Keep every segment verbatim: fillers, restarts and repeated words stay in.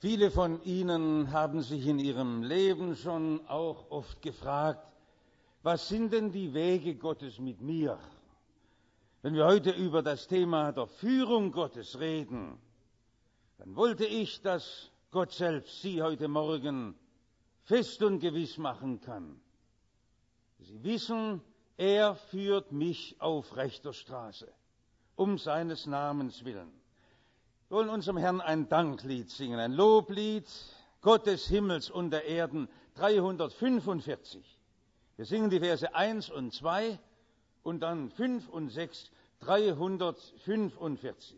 Viele von Ihnen haben sich in ihrem Leben schon auch oft gefragt, was sind denn die Wege Gottes mit mir? Wenn wir heute über das Thema der Führung Gottes reden, dann wollte ich, dass Gott selbst Sie heute Morgen fest und gewiss machen kann. Sie wissen, er führt mich auf rechter Straße, um seines Namens willen. Wir wollen unserem Herrn ein Danklied singen, ein Loblied, Gott des Himmels und der Erden, dreihundertfünfundvierzig. Wir singen die Verse eins und zwei und dann fünf und sechs, dreihundertfünfundvierzig.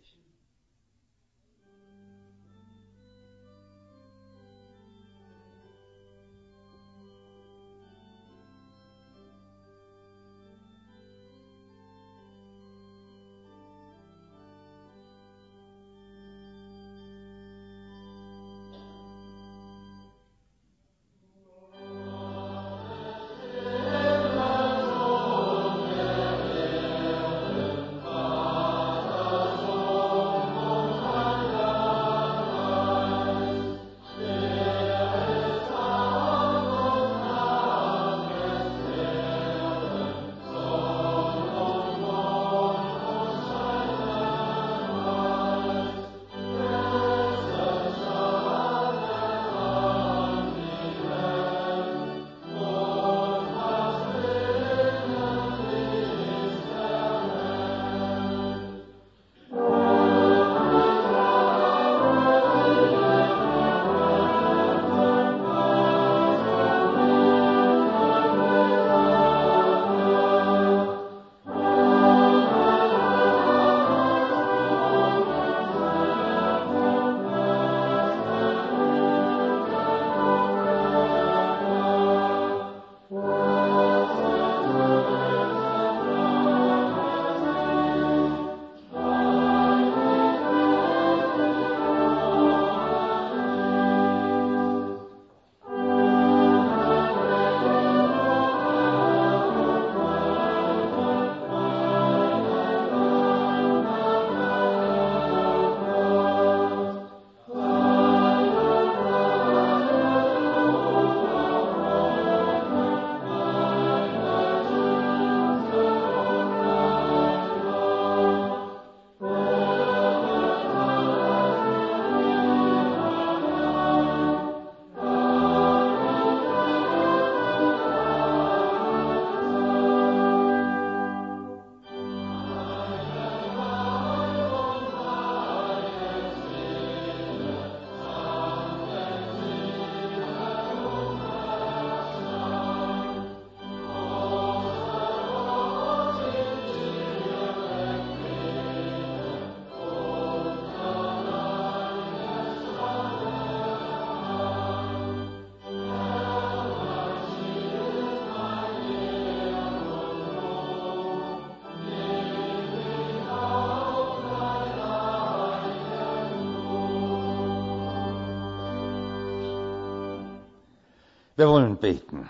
Wir wollen beten.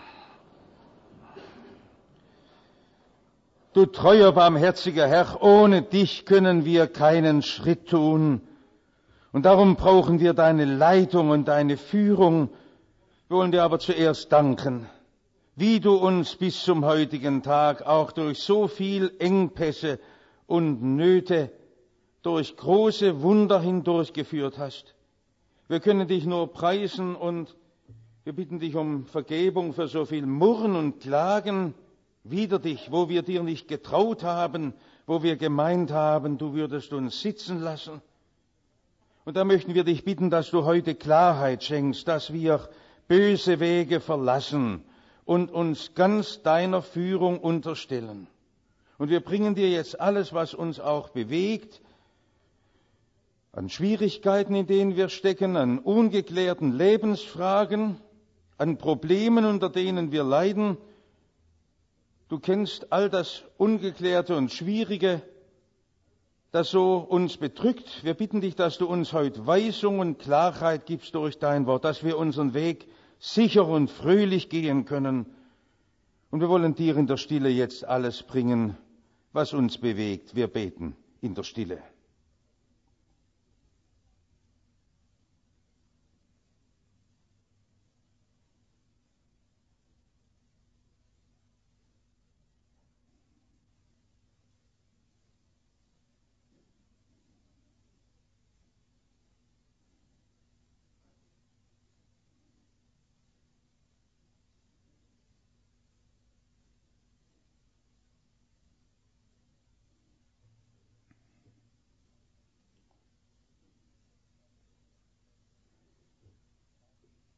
Du treuer, barmherziger Herr, ohne dich können wir keinen Schritt tun. Und darum brauchen wir deine Leitung und deine Führung. Wir wollen dir aber zuerst danken, wie du uns bis zum heutigen Tag auch durch so viel Engpässe und Nöte, durch große Wunder hindurchgeführt hast. Wir können dich nur preisen und wir bitten dich um Vergebung für so viel Murren und Klagen wider dich, wo wir dir nicht getraut haben, wo wir gemeint haben, du würdest uns sitzen lassen. Und da möchten wir dich bitten, dass du heute Klarheit schenkst, dass wir böse Wege verlassen und uns ganz deiner Führung unterstellen. Und wir bringen dir jetzt alles, was uns auch bewegt, an Schwierigkeiten, in denen wir stecken, an ungeklärten Lebensfragen, an Problemen, unter denen wir leiden. Du kennst all das Ungeklärte und Schwierige, das so uns bedrückt. Wir bitten dich, dass du uns heute Weisung und Klarheit gibst durch dein Wort, dass wir unseren Weg sicher und fröhlich gehen können. Und wir wollen dir in der Stille jetzt alles bringen, was uns bewegt. Wir beten in der Stille.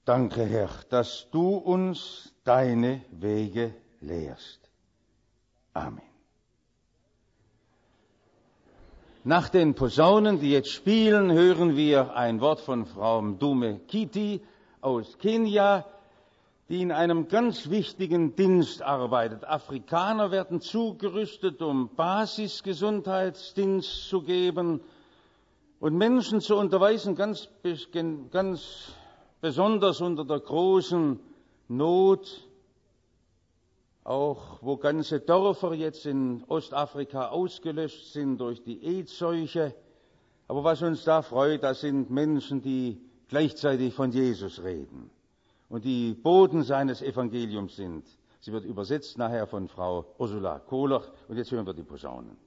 Danke, Herr, dass du uns deine Wege lehrst. Amen. Nach den Posaunen, die jetzt spielen, hören wir ein Wort von Frau Mdume Kiti aus Kenia, die in einem ganz wichtigen Dienst arbeitet. Afrikaner werden zugerüstet, um Basisgesundheitsdienst zu geben und Menschen zu unterweisen, ganz, ganz besonders unter der großen Not, auch wo ganze Dörfer jetzt in Ostafrika ausgelöscht sind durch die AIDS-Seuche. Aber was uns da freut, das sind Menschen, die gleichzeitig von Jesus reden und die Boten seines Evangeliums sind. Sie wird übersetzt nachher von Frau Ursula Kohler. Und jetzt hören wir die Posaunen.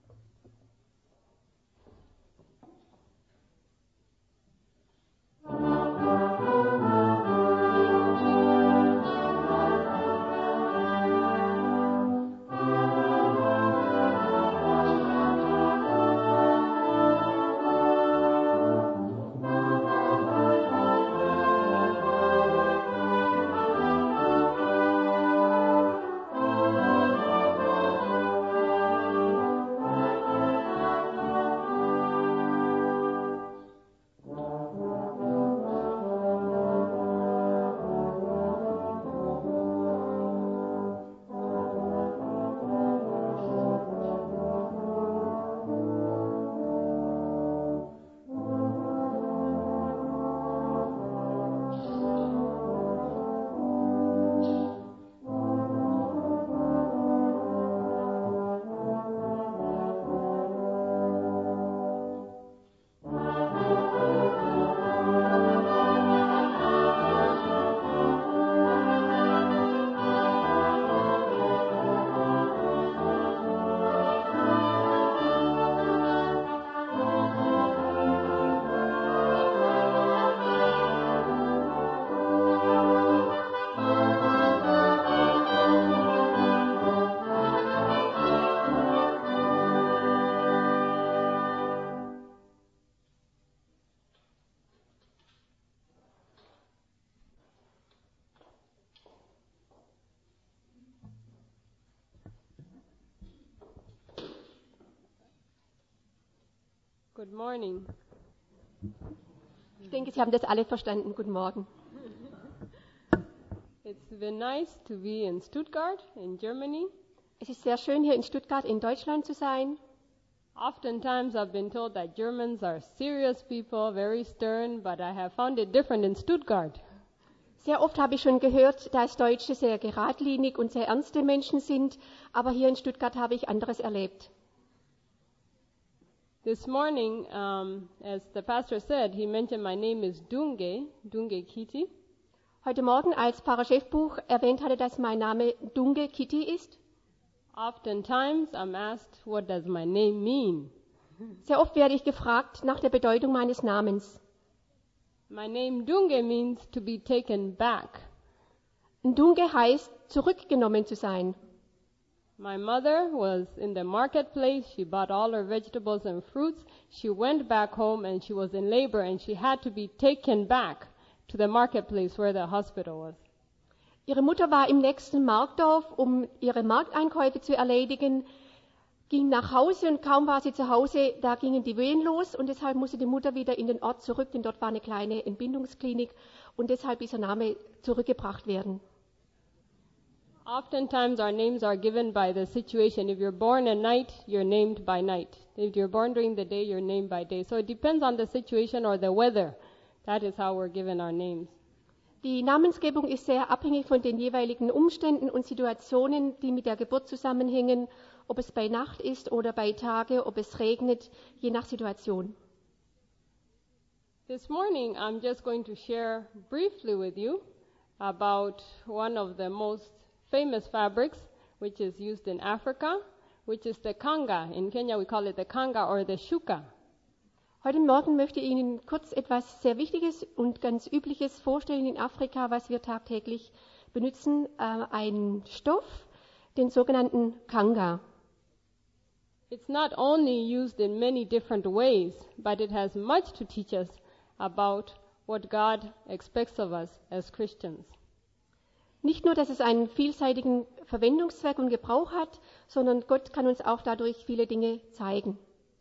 Good morning. Ich denke, Sie haben das alle verstanden. Guten Morgen. It's been nice to be in Stuttgart, in Germany. Es ist sehr schön, hier in Stuttgart in Deutschland zu sein. Oftentimes I've been told that Germans are serious people, very stern, but I have found it different in Stuttgart. Sehr oft habe ich schon gehört, dass Deutsche sehr geradlinig und sehr ernste Menschen sind, aber hier in Stuttgart habe ich anderes erlebt. This morning, um, as the pastor said, he mentioned my name is Dunge, Dunge Kiti. Heute Morgen, als Pfarrer Schäfbuch erwähnt hatte, dass mein Name Dunge Kiti ist. Oftentimes I'm asked, what does my name mean? Sehr oft werde ich gefragt nach der Bedeutung meines Namens. My name Dunge means to be taken back. Dunge heißt, zurückgenommen zu sein. My mother was in the marketplace. She bought all her vegetables and fruits. She went back home and she was in labor and she had to be taken back to the marketplace where the hospital was. Ihre Mutter war im nächsten Marktdorf, um ihre Markteinkäufe zu erledigen, ging nach Hause und kaum war sie zu Hause, da gingen die Wehen los und deshalb musste die Mutter wieder in den Ort zurück, denn dort war eine kleine Entbindungsklinik und deshalb dieser Name zurückgebracht werden. Oftentimes our names are given by the situation. If you're born at night, you're named by night. If you're born during the day, you're named by day. So it depends on the situation or the weather. That is how we're given our names. Die Namensgebung ist sehr abhängig von den jeweiligen Umständen und Situationen, die mit der Geburt zusammenhängen, ob es bei Nacht ist oder bei Tage, ob es regnet, je nach Situation. This morning I'm just going to share briefly with you about one of the most famous fabrics which is used in Africa, which is the kanga. In Kenya we call it the kanga or the shuka. Heute Morgen möchte ich Ihnen kurz etwas sehr Wichtiges und ganz Übliches vorstellen in Afrika, was wir tagtäglich benutzen, äh, ein Stoff, den sogenannten Kanga. It's not only used in many different ways, but it has much to teach us about what God expects of us as Christians. Nicht nur, dass es einen vielseitigen Verwendungszweck und Gebrauch hat, sondern Gott kann uns auch dadurch viele Dinge zeigen.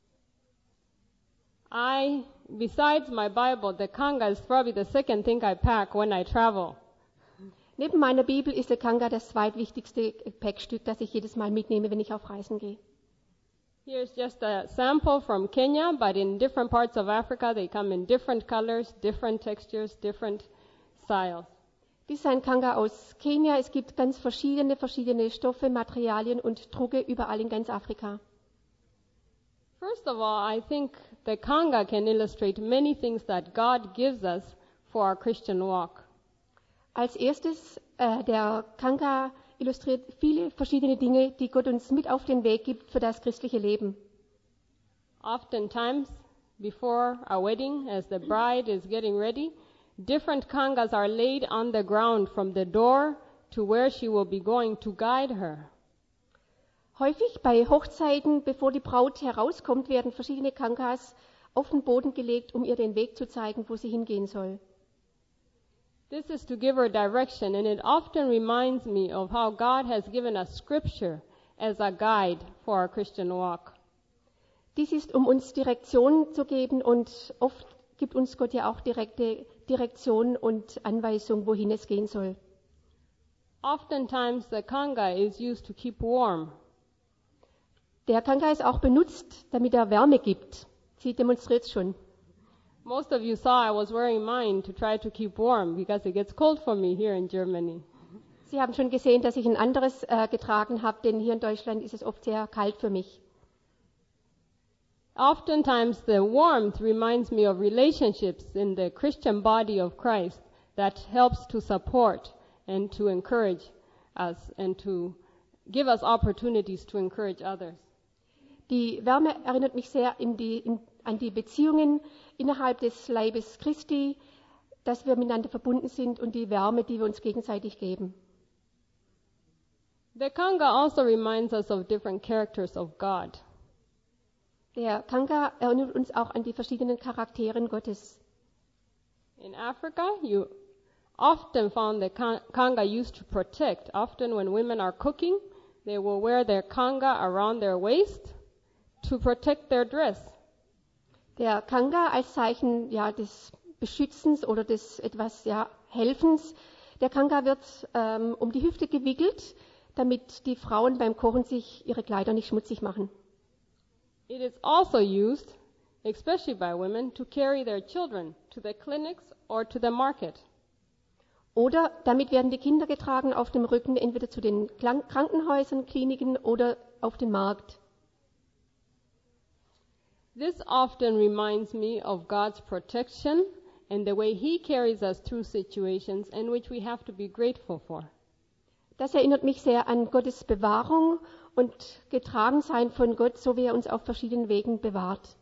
I, besides my Bible, the kanga is probably the second thing I pack when I travel. Neben meiner Bibel ist der Kanga das zweitwichtigste Gepäckstück, das ich jedes Mal mitnehme, wenn ich auf Reisen gehe. Here's just a sample from Kenya, but in different parts of Africa they come in different colors, different textures, different styles. Dies ist ein Kanga aus Kenia. Es gibt ganz verschiedene, verschiedene Stoffe, Materialien und Drucke überall in ganz Afrika. First of all, I think the kanga can illustrate many things that God gives us for our Christian walk. Als erstes, äh, der Kanga illustriert viele verschiedene Dinge, die Gott uns mit auf den Weg gibt für das christliche Leben. Oftentimes, before a wedding, as the bride is getting ready, different kangas are laid on the ground from the door to where she will be going to guide her. Häufig bei Hochzeiten, bevor die Braut herauskommt, werden verschiedene Kangas auf den Boden gelegt, um ihr den Weg zu zeigen, wo sie hingehen soll. This is to give her direction, and it often reminds me of how God has given us Scripture as a guide for our Christian walk. Dies ist, um uns Direktion zu geben, und oft gibt uns Gott ja auch direkte Direktion und Anweisung, wohin es gehen soll. Oftentimes the kanga is used to keep warm. Der Kanga ist auch benutzt, damit er Wärme gibt. Sie demonstriert es schon. Most of you saw I was wearing mine to try to keep warm because it gets cold for me here in Germany. Sie haben schon gesehen, dass ich ein anderes äh, getragen habe, denn hier in Deutschland ist es oft sehr kalt für mich. Oftentimes the warmth reminds me of relationships in the Christian body of Christ that helps to support and to encourage us and to give us opportunities to encourage others. Die Wärme erinnert mich sehr in die, in, an die Beziehungen innerhalb des Leibes Christi, dass wir miteinander verbunden sind, und die Wärme, die wir uns gegenseitig geben. The kanga also reminds us of different characters of God. Der Kanga erinnert uns auch an die verschiedenen Charakteren Gottes. In Africa, you often found the kanga used to protect. Often when women are cooking, they will wear their kanga around their waist to protect their dress. Der Kanga als Zeichen ja, des Beschützens oder des etwas ja, Helfens. Der Kanga wird ähm, um die Hüfte gewickelt, damit die Frauen beim Kochen sich ihre Kleider nicht schmutzig machen. It is also used, especially by women, to carry their children to the clinics or to the market. Oder damit werden die Kinder getragen auf dem Rücken, entweder zu den Krankenhäusern, Kliniken oder auf den Markt. This often reminds me of God's protection and the way He carries us through situations in which we have to be grateful for. Das erinnert mich sehr an Gottes Bewahrung und Getragensein von Gott, so wie er uns auf verschiedenen Wegen bewahrt.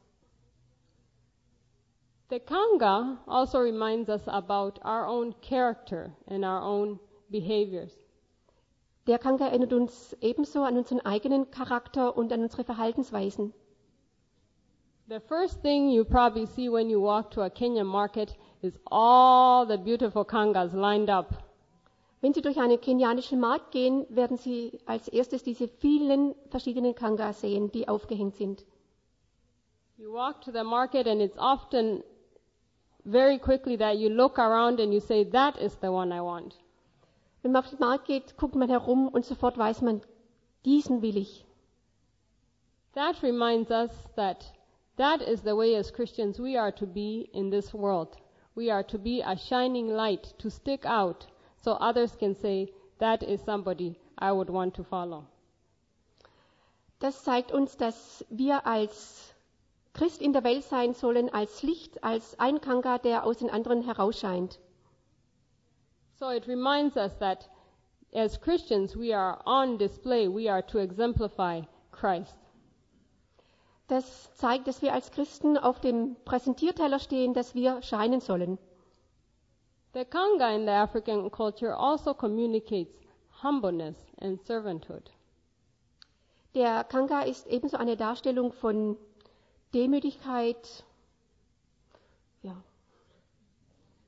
The kanga also reminds us about our own character and our own behaviors. Der Kanga erinnert uns ebenso an unseren eigenen Charakter und an unsere Verhaltensweisen. The first thing you probably see when you walk to a Kenyan market is all the beautiful kangas lined up. Wenn Sie durch einen kenianischen Markt gehen, werden Sie als erstes diese vielen verschiedenen Kangas sehen, die aufgehängt sind. You walk to the market and it's often very quickly that you look around and you say, that is the one I want. Wenn man auf den Markt geht, guckt man herum und sofort weiß man, diesen will ich. That reminds us that that is the way as Christians we are to be in this world. We are to be a shining light, to stick out, so others can say, that is somebody I would want to follow. Das zeigt uns, dass wir als Christ in der Welt sein sollen, als Licht, als ein Kanga, der aus den anderen herausscheint. So it reminds us that as Christians we are on display, we are to exemplify Christ. Das zeigt, dass wir als Christen auf dem Präsentierteller stehen, dass wir scheinen sollen. The kanga in the African culture also communicates humbleness and servanthood. Der Kanga ist ebenso eine Darstellung von Demütigkeit, ja,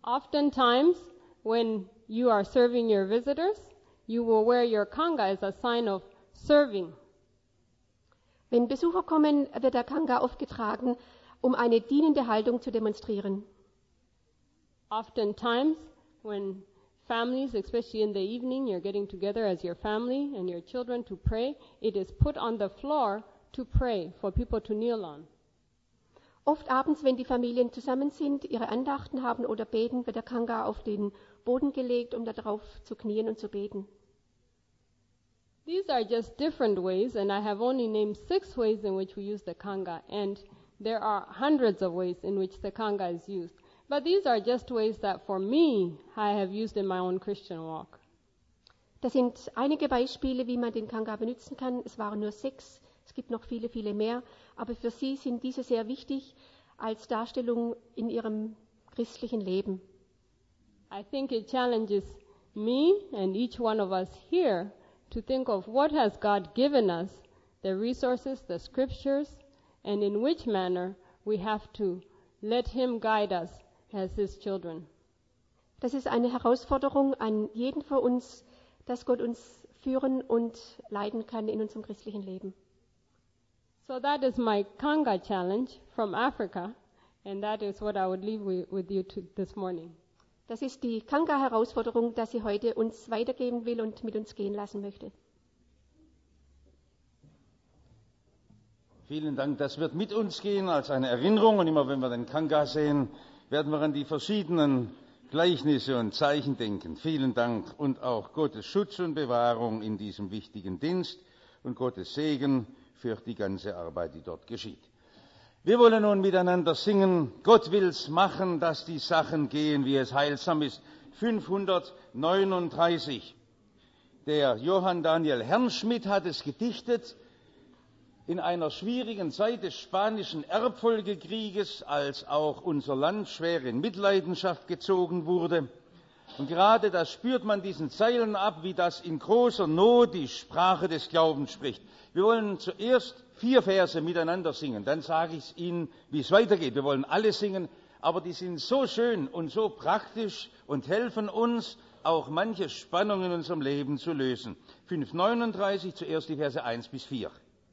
Oftentimes, when you are serving your visitors, you will wear your kanga as a sign of serving. Wenn Besucher kommen, wird der Kanga oft getragen, um eine dienende Haltung zu demonstrieren. Oftentimes, when families, especially in the evening, you're getting together as your family and your children to pray, it is put on the floor to pray for people to kneel on. Oft abends, wenn die Familien zusammen sind, ihre Andachten haben oder beten, wird der Kanga auf den Boden gelegt, um darauf zu knien und zu beten. These are just different ways, and I have only named six ways in which we use the kanga, and there are hundreds of ways in which the kanga is used. But these are just ways that for me, I have used in my own Christian walk. Das sind einige Beispiele, wie man den Kanga benutzen kann. Es waren nur sechs. Es gibt noch viele, viele mehr. Aber für Sie sind diese sehr wichtig als Darstellung in Ihrem christlichen Leben. I think it challenges me and each one of us here to think of what has God given us, the resources, the scriptures, and in which manner we have to let Him guide us as His children. Das ist eine Herausforderung an jeden von uns, dass Gott uns führen und leiten kann in unserem christlichen Leben. So that is my Kanga challenge from Africa, and that is what I would leave with, with you to this morning. Das ist die Kanga-Herausforderung, dass sie heute uns weitergeben will und mit uns gehen lassen möchte. Vielen Dank. Das wird mit uns gehen als eine Erinnerung. Und immer wenn wir den Kanga sehen, werden wir an die verschiedenen Gleichnisse und Zeichen denken. Vielen Dank und auch Gottes Schutz und Bewahrung in diesem wichtigen Dienst und Gottes Segen für die ganze Arbeit, die dort geschieht. Wir wollen nun miteinander singen, Gott will's machen, dass die Sachen gehen, wie es heilsam ist. fünfhundertneununddreißig. Der Johann Daniel Herrnschmidt hat es gedichtet in einer schwierigen Zeit des spanischen Erbfolgekrieges, als auch unser Land schwer in Mitleidenschaft gezogen wurde. Und gerade da spürt man diesen Zeilen ab, wie das in großer Not die Sprache des Glaubens spricht. Wir wollen zuerst vier Verse miteinander singen, dann sage ich Ihnen, wie es weitergeht. Wir wollen alle singen, aber die sind so schön und so praktisch und helfen uns, auch manche Spannung in unserem Leben zu lösen. fünfhundertneununddreißig, zuerst die Verse eins bis vier.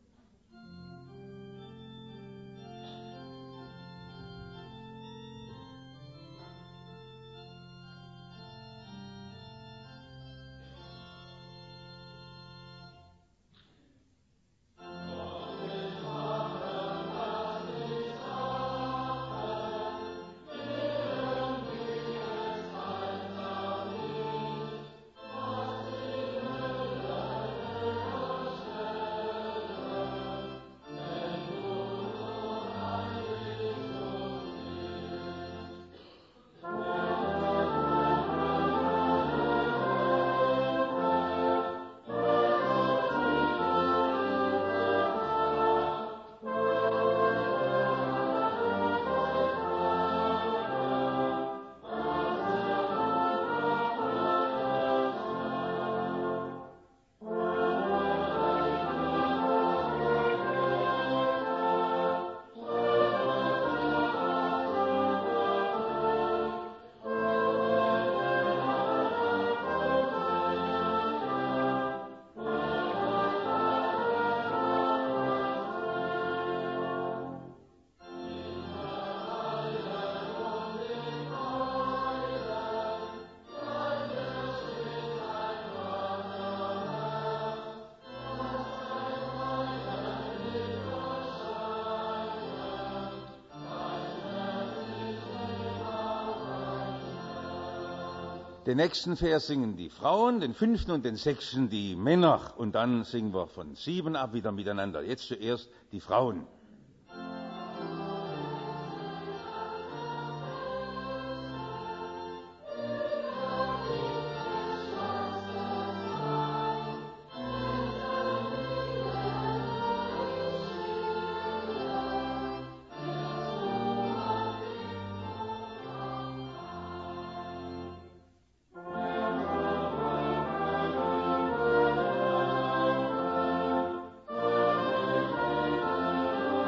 Den nächsten Vers singen die Frauen, den fünften und den sechsten die Männer. Und dann singen wir von sieben ab wieder miteinander. Jetzt zuerst die Frauen. Amen.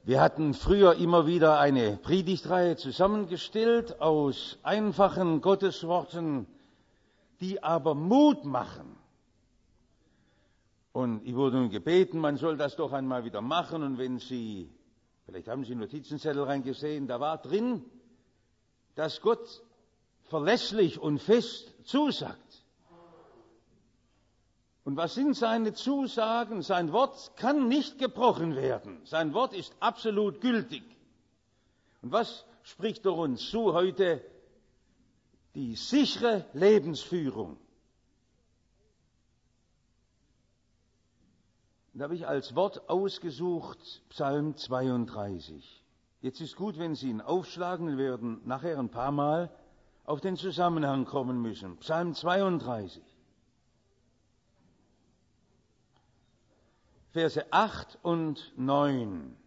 Wir hatten früher immer wieder eine Predigtreihe zusammengestellt aus einfachen Gottesworten, die aber Mut machen. Und ich wurde nun gebeten, man soll das doch einmal wieder machen. Und wenn Sie, vielleicht haben Sie Notizenzettel reingesehen, da war drin, dass Gott verlässlich und fest zusagt. Und was sind seine Zusagen? Sein Wort kann nicht gebrochen werden. Sein Wort ist absolut gültig. Und was spricht er uns zu heute? Die sichere Lebensführung. Da habe ich als Wort ausgesucht Psalm zweiunddreißig. Jetzt ist gut, wenn Sie ihn aufschlagen, wir werden nachher ein paar Mal auf den Zusammenhang kommen müssen. Psalm zweiunddreißig. Verse acht und neun.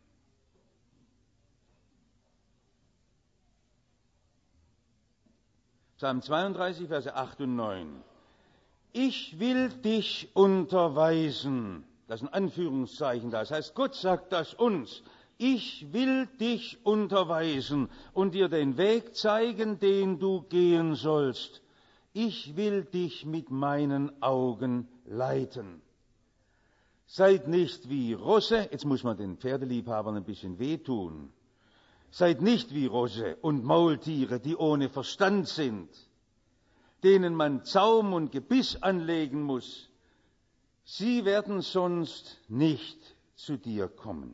Psalm zweiunddreißig, Verse acht und neun. Ich will dich unterweisen. Das ist ein Anführungszeichen da. Das heißt, Gott sagt das uns. Ich will dich unterweisen und dir den Weg zeigen, den du gehen sollst. Ich will dich mit meinen Augen leiten. Seid nicht wie Rosse, jetzt muss man den Pferdeliebhabern ein bisschen wehtun, seid nicht wie Rosse und Maultiere, die ohne Verstand sind, denen man Zaum und Gebiss anlegen muss. Sie werden sonst nicht zu dir kommen.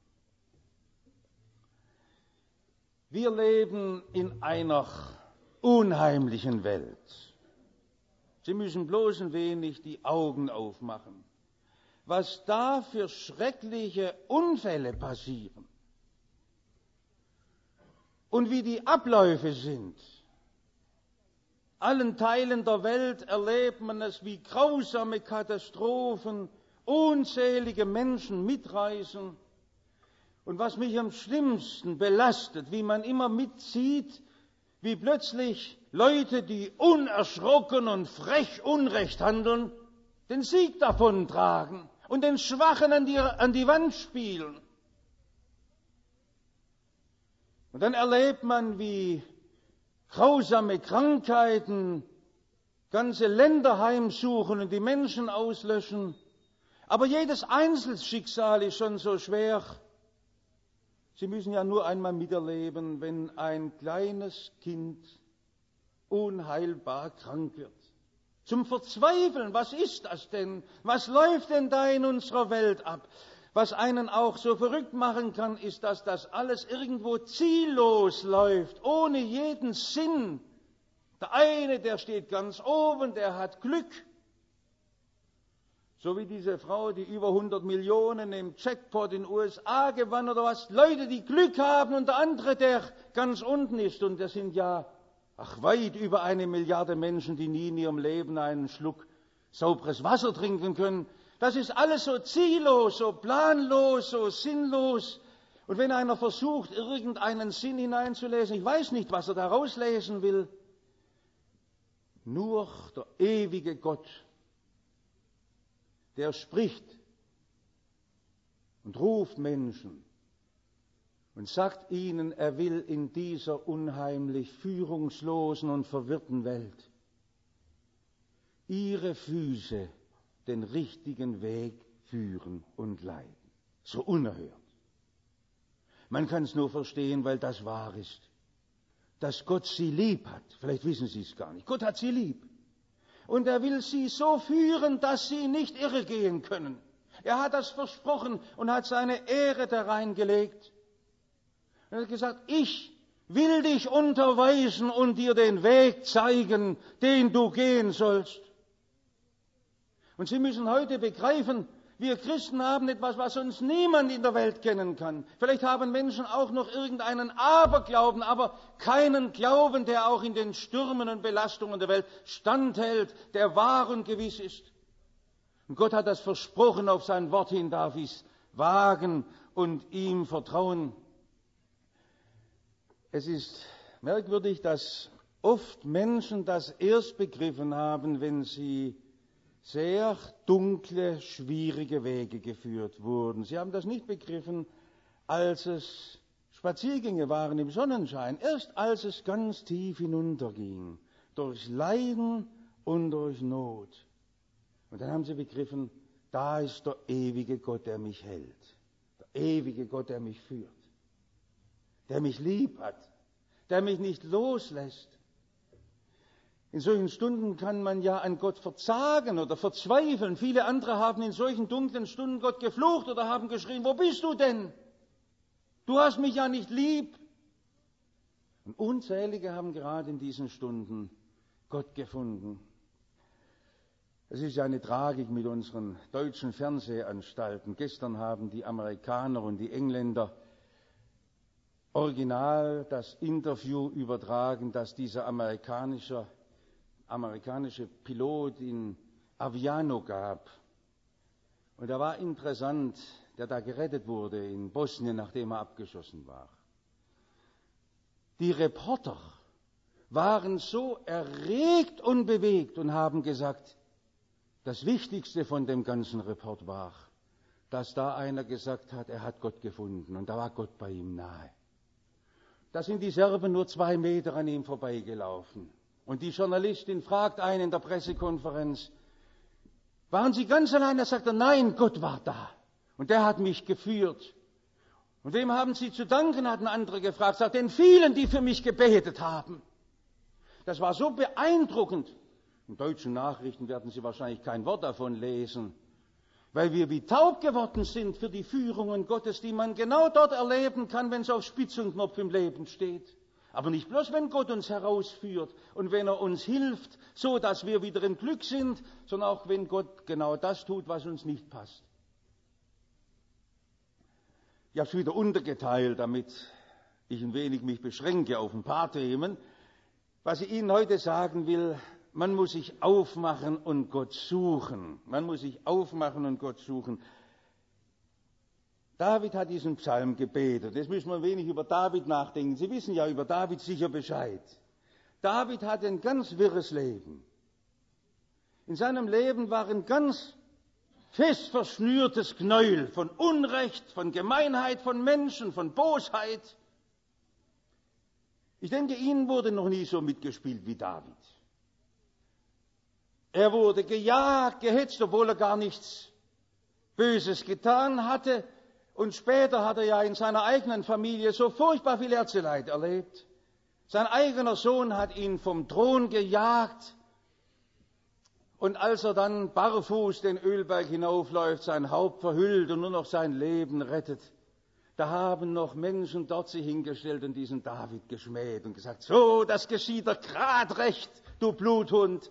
Wir leben in einer unheimlichen Welt. Sie müssen bloß ein wenig die Augen aufmachen. Was da für schreckliche Unfälle passieren und wie die Abläufe sind. Allen Teilen der Welt erlebt man es, wie grausame Katastrophen unzählige Menschen mitreißen. Und was mich am schlimmsten belastet, wie man immer mitsieht, wie plötzlich Leute, die unerschrocken und frech Unrecht handeln, den Sieg davontragen und den Schwachen an die, an die Wand spielen. Und dann erlebt man, wie grausame Krankheiten ganze Länder heimsuchen und die Menschen auslöschen. Aber jedes Einzelschicksal ist schon so schwer. Sie müssen ja nur einmal miterleben, wenn ein kleines Kind unheilbar krank wird. Zum Verzweifeln, was ist das denn? Was läuft denn da in unserer Welt ab? Was einen auch so verrückt machen kann, ist, dass das alles irgendwo ziellos läuft, ohne jeden Sinn. Der eine, der steht ganz oben, der hat Glück. So wie diese Frau, die über hundert Millionen im Jackpot in den U S A gewann oder was. Leute, die Glück haben und der andere, der ganz unten ist. Und das sind ja Ach, weit über eine Milliarde Menschen, die nie in ihrem Leben einen Schluck sauberes Wasser trinken können. Das ist alles so ziellos, so planlos, so sinnlos. Und wenn einer versucht, irgendeinen Sinn hineinzulesen, ich weiß nicht, was er da rauslesen will. Nur der ewige Gott, der spricht und ruft Menschen und sagt ihnen, er will in dieser unheimlich führungslosen und verwirrten Welt ihre Füße den richtigen Weg führen und leiten. So unerhört. Man kann es nur verstehen, weil das wahr ist, dass Gott sie lieb hat. Vielleicht wissen Sie es gar nicht. Gott hat sie lieb. Und er will sie so führen, dass sie nicht irregehen können. Er hat das versprochen und hat seine Ehre da reingelegt. Er hat gesagt, ich will dich unterweisen und dir den Weg zeigen, den du gehen sollst. Und Sie müssen heute begreifen, wir Christen haben etwas, was uns niemand in der Welt kennen kann. Vielleicht haben Menschen auch noch irgendeinen Aberglauben, aber keinen Glauben, der auch in den Stürmen und Belastungen der Welt standhält, der wahr und gewiss ist. Und Gott hat das versprochen, auf sein Wort hin darf ich es wagen und ihm vertrauen. Es ist merkwürdig, dass oft Menschen das erst begriffen haben, wenn sie sehr dunkle, schwierige Wege geführt wurden. Sie haben das nicht begriffen, als es Spaziergänge waren im Sonnenschein, erst als es ganz tief hinunterging, durch Leiden und durch Not. Und dann haben sie begriffen, da ist der ewige Gott, der mich hält, der ewige Gott, der mich führt, der mich lieb hat, der mich nicht loslässt. In solchen Stunden kann man ja an Gott verzagen oder verzweifeln. Viele andere haben in solchen dunklen Stunden Gott geflucht oder haben geschrien, wo bist du denn? Du hast mich ja nicht lieb. Und unzählige haben gerade in diesen Stunden Gott gefunden. Es ist ja eine Tragik mit unseren deutschen Fernsehanstalten. Gestern haben die Amerikaner und die Engländer original das Interview übertragen, das dieser amerikanische, amerikanische Pilot in Aviano gab. Und da war interessant, der da gerettet wurde in Bosnien, nachdem er abgeschossen war. Die Reporter waren so erregt und bewegt und haben gesagt, das Wichtigste von dem ganzen Report war, dass da einer gesagt hat, er hat Gott gefunden und da war Gott bei ihm nahe. Da sind die Serben nur zwei Meter an ihm vorbeigelaufen. Und die Journalistin fragt einen in der Pressekonferenz, waren Sie ganz allein? Er sagt, nein, Gott war da. Und der hat mich geführt. Und wem haben Sie zu danken, hat ein anderer gefragt. Sagt, den vielen, die für mich gebetet haben. Das war so beeindruckend. In deutschen Nachrichten werden Sie wahrscheinlich kein Wort davon lesen, weil wir wie taub geworden sind für die Führungen Gottes, die man genau dort erleben kann, wenn es auf Spitz und Knopf im Leben steht. Aber nicht bloß, wenn Gott uns herausführt und wenn er uns hilft, so dass wir wieder im Glück sind, sondern auch wenn Gott genau das tut, was uns nicht passt. Ich habe es wieder untergeteilt, damit ich ein wenig mich beschränke auf ein paar Themen. Was ich Ihnen heute sagen will, man muss sich aufmachen und Gott suchen. Man muss sich aufmachen und Gott suchen. David hat diesen Psalm gebetet. Jetzt müssen wir ein wenig über David nachdenken. Sie wissen ja über David sicher Bescheid. David hatte ein ganz wirres Leben. In seinem Leben war ein ganz fest verschnürtes Knäuel von Unrecht, von Gemeinheit, von Menschen, von Bosheit. Ich denke, Ihnen wurde noch nie so mitgespielt wie David. Er wurde gejagt, gehetzt, obwohl er gar nichts Böses getan hatte. Und später hat er ja in seiner eigenen Familie so furchtbar viel Herzeleid erlebt. Sein eigener Sohn hat ihn vom Thron gejagt. Und als er dann barfuß den Ölberg hinaufläuft, sein Haupt verhüllt und nur noch sein Leben rettet, da haben noch Menschen dort sich hingestellt und diesen David geschmäht und gesagt, so, das geschieht dir grad recht, du Bluthund.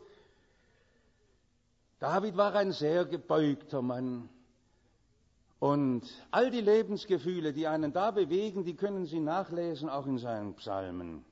David war ein sehr gebeugter Mann. Und all die Lebensgefühle, die einen da bewegen, die können Sie nachlesen, auch in seinen Psalmen.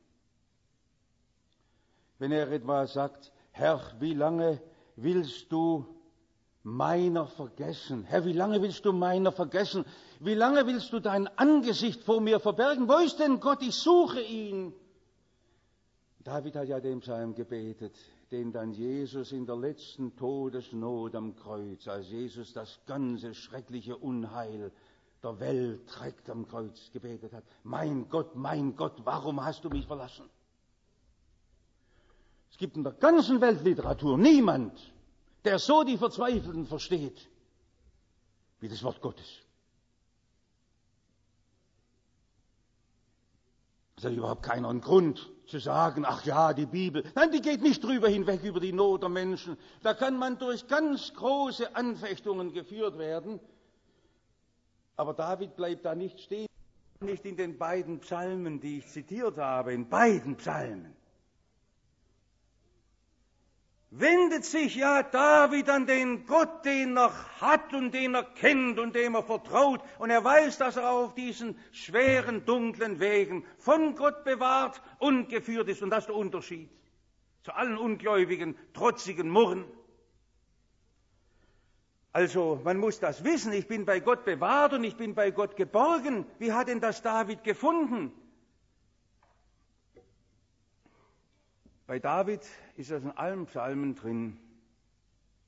Wenn er etwa sagt, Herr, wie lange willst du meiner vergessen? Herr, wie lange willst du meiner vergessen? Wie lange willst du dein Angesicht vor mir verbergen? Wo ist denn Gott? Ich suche ihn. David hat ja den Psalm gebetet, den dann Jesus in der letzten Todesnot am Kreuz, als Jesus das ganze schreckliche Unheil der Welt trägt am Kreuz, gebetet hat. Mein Gott, mein Gott, warum hast du mich verlassen? Es gibt in der ganzen Weltliteratur niemand, der so die Verzweifelten versteht, wie das Wort Gottes. Es hat überhaupt keinen Grund zu sagen, ach ja, die Bibel. Nein, die geht nicht drüber hinweg über die Not der Menschen. Da kann man durch ganz große Anfechtungen geführt werden. Aber David bleibt da nicht stehen. Nicht in den beiden Psalmen, die ich zitiert habe, in beiden Psalmen. Wendet sich ja David an den Gott, den er hat und den er kennt und dem er vertraut. Und er weiß, dass er auf diesen schweren, dunklen Wegen von Gott bewahrt und geführt ist. Und das ist der Unterschied zu allen ungläubigen, trotzigen Murren. Also, man muss das wissen. Ich bin bei Gott bewahrt und ich bin bei Gott geborgen. Wie hat denn das David gefunden? Bei David ist das in allen Psalmen drin.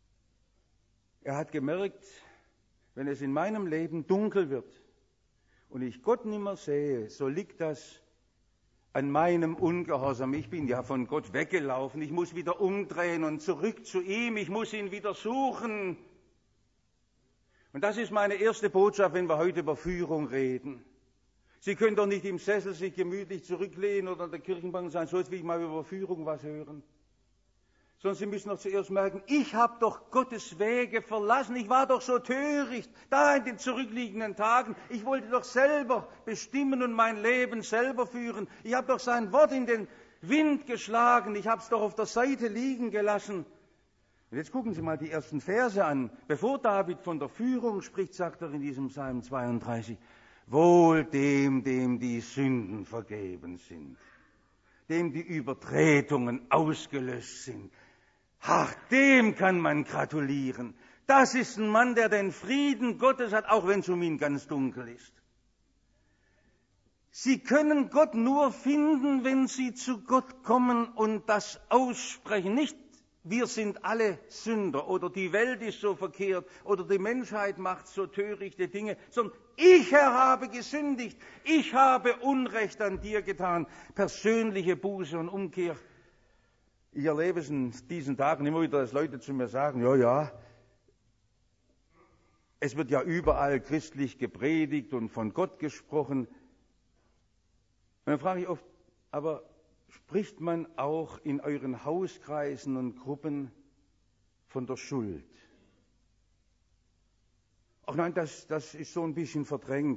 Er hat gemerkt, wenn es in meinem Leben dunkel wird und ich Gott nicht mehr sehe, so liegt das an meinem Ungehorsam. Ich bin ja von Gott weggelaufen. Ich muss wieder umdrehen und zurück zu ihm. Ich muss ihn wieder suchen. Und das ist meine erste Botschaft, wenn wir heute über Führung reden. Sie können doch nicht im Sessel sich gemütlich zurücklehnen oder an der Kirchenbank sein, so als will ich mal über Führung was hören. Sondern Sie müssen doch zuerst merken, ich habe doch Gottes Wege verlassen. Ich war doch so töricht, da in den zurückliegenden Tagen. Ich wollte doch selber bestimmen und mein Leben selber führen. Ich habe doch sein Wort in den Wind geschlagen. Ich habe es doch auf der Seite liegen gelassen. Und jetzt gucken Sie mal die ersten Verse an. Bevor David von der Führung spricht, sagt er in diesem Psalm zweiunddreißig, wohl dem, dem die Sünden vergeben sind, dem die Übertretungen ausgelöscht sind. Ach, dem kann man gratulieren. Das ist ein Mann, der den Frieden Gottes hat, auch wenn es um ihn ganz dunkel ist. Sie können Gott nur finden, wenn Sie zu Gott kommen und das aussprechen. Nicht, wir sind alle Sünder oder die Welt ist so verkehrt oder die Menschheit macht so törichte Dinge, sondern ich, Herr, habe gesündigt. Ich habe Unrecht an dir getan. Persönliche Buße und Umkehr. Ich erlebe es in diesen Tagen immer wieder, dass Leute zu mir sagen, ja, ja, es wird ja überall christlich gepredigt und von Gott gesprochen. Und dann frage ich oft, aber spricht man auch in euren Hauskreisen und Gruppen von der Schuld? Ach nein, das, das ist so ein bisschen verdrängt.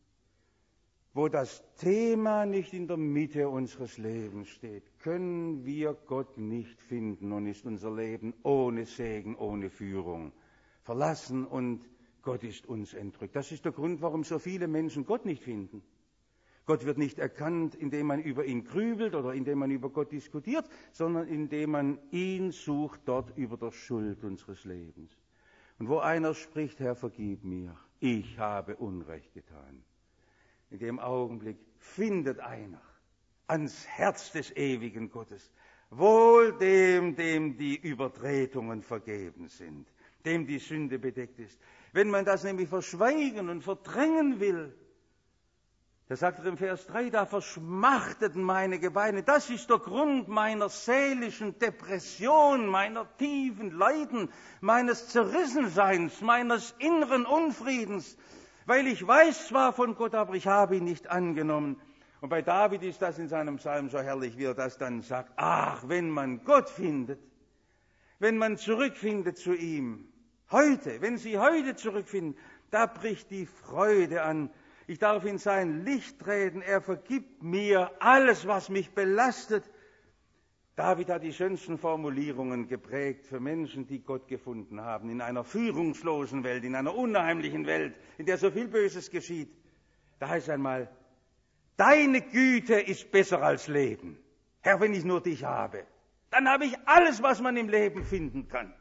Wo das Thema nicht in der Mitte unseres Lebens steht, können wir Gott nicht finden und ist unser Leben ohne Segen, ohne Führung verlassen und Gott ist uns entrückt. Das ist der Grund, warum so viele Menschen Gott nicht finden. Gott wird nicht erkannt, indem man über ihn grübelt oder indem man über Gott diskutiert, sondern indem man ihn sucht dort über der Schuld unseres Lebens. Und wo einer spricht, Herr, vergib mir, ich habe Unrecht getan. In dem Augenblick findet einer ans Herz des ewigen Gottes, wohl dem, dem die Übertretungen vergeben sind, dem die Sünde bedeckt ist. Wenn man das nämlich verschweigen und verdrängen will, da sagt er im Vers drei, da verschmachteten meine Gebeine. Das ist der Grund meiner seelischen Depression, meiner tiefen Leiden, meines Zerrissenseins, meines inneren Unfriedens. Weil ich weiß zwar von Gott, aber ich habe ihn nicht angenommen. Und bei David ist das in seinem Psalm so herrlich, wie er das dann sagt. Ach, wenn man Gott findet, wenn man zurückfindet zu ihm, heute, wenn Sie heute zurückfinden, da bricht die Freude an. Ich darf in sein Licht treten, er vergibt mir alles, was mich belastet. David hat die schönsten Formulierungen geprägt für Menschen, die Gott gefunden haben, in einer führungslosen Welt, in einer unheimlichen Welt, in der so viel Böses geschieht. Da heißt einmal, deine Güte ist besser als Leben. Herr, wenn ich nur dich habe, dann habe ich alles, was man im Leben finden kann.